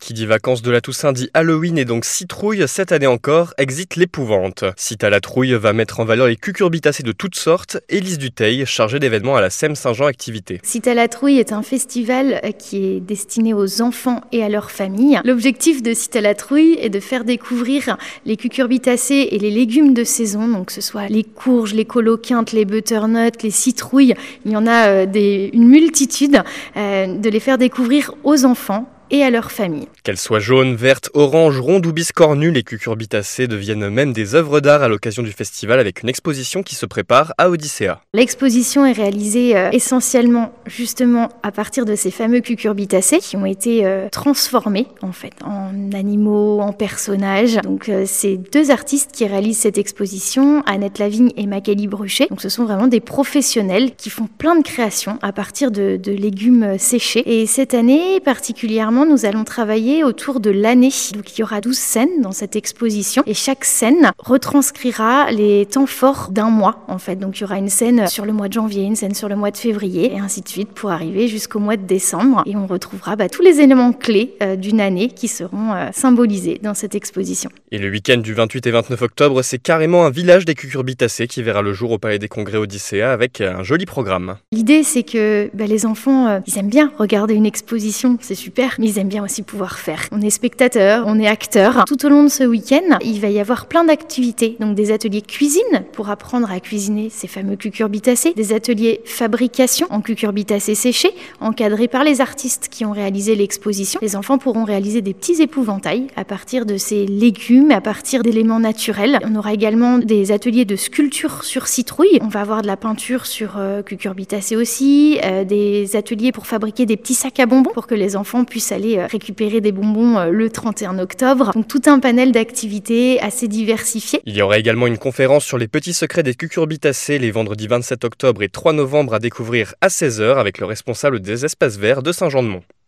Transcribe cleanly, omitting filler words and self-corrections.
Qui dit vacances de la Toussaint dit Halloween et donc citrouille, cette année encore, exit l'épouvante. Citalatrouille va mettre en valeur les cucurbitacées de toutes sortes. Élise Dutheil, chargée d'événements à la SEM Saint-Jean Activité. Citalatrouille est un festival qui est destiné aux enfants et à leurs familles. L'objectif de Citalatrouille est de faire découvrir les cucurbitacées et les légumes de saison, donc que ce soit les courges, les coloquintes, les butternuts, les citrouilles. Il y en a une multitude, de les faire découvrir aux enfants et à leur famille. Qu'elles soient jaunes, vertes, oranges, rondes ou biscornues, les cucurbitacées deviennent même des œuvres d'art à l'occasion du festival avec une exposition qui se prépare à Odyssea. L'exposition est réalisée essentiellement justement à partir de ces fameux cucurbitacées qui ont été transformés en fait en animaux, en personnages. Donc c'est deux artistes qui réalisent cette exposition, Annette Lavigne et Magali Bruchet. Donc ce sont vraiment des professionnels qui font plein de créations à partir de légumes séchés. Et cette année particulièrement, nous allons travailler autour de l'année. Donc il y aura 12 scènes dans cette exposition et chaque scène retranscrira les temps forts d'un mois en fait. Donc il y aura une scène sur le mois de janvier, une scène sur le mois de février et ainsi de suite pour arriver jusqu'au mois de décembre. Et on retrouvera tous les éléments clés d'une année qui seront symbolisés dans cette exposition. Et le week-end du 28 et 29 octobre, c'est carrément un village des cucurbitacées qui verra le jour au Palais des Congrès Odyssea avec un joli programme. L'idée c'est que les enfants, ils aiment bien regarder une exposition, c'est super. Mais ils aiment bien aussi pouvoir faire. On est spectateurs, on est acteurs. Tout au long de ce week-end, il va y avoir plein d'activités. Donc des ateliers cuisine pour apprendre à cuisiner ces fameux cucurbitacées, des ateliers fabrication en cucurbitacées séchées, encadrés par les artistes qui ont réalisé l'exposition. Les enfants pourront réaliser des petits épouvantails à partir de ces légumes, à partir d'éléments naturels. On aura également des ateliers de sculpture sur citrouille. On va avoir de la peinture sur cucurbitacées aussi, des ateliers pour fabriquer des petits sacs à bonbons pour que les enfants puissent aller récupérer des bonbons le 31 octobre. Donc tout un panel d'activités assez diversifiées. Il y aura également une conférence sur les petits secrets des cucurbitacées les vendredis 27 octobre et 3 novembre à découvrir à 16h avec le responsable des espaces verts de Saint-Jean-de-Mont.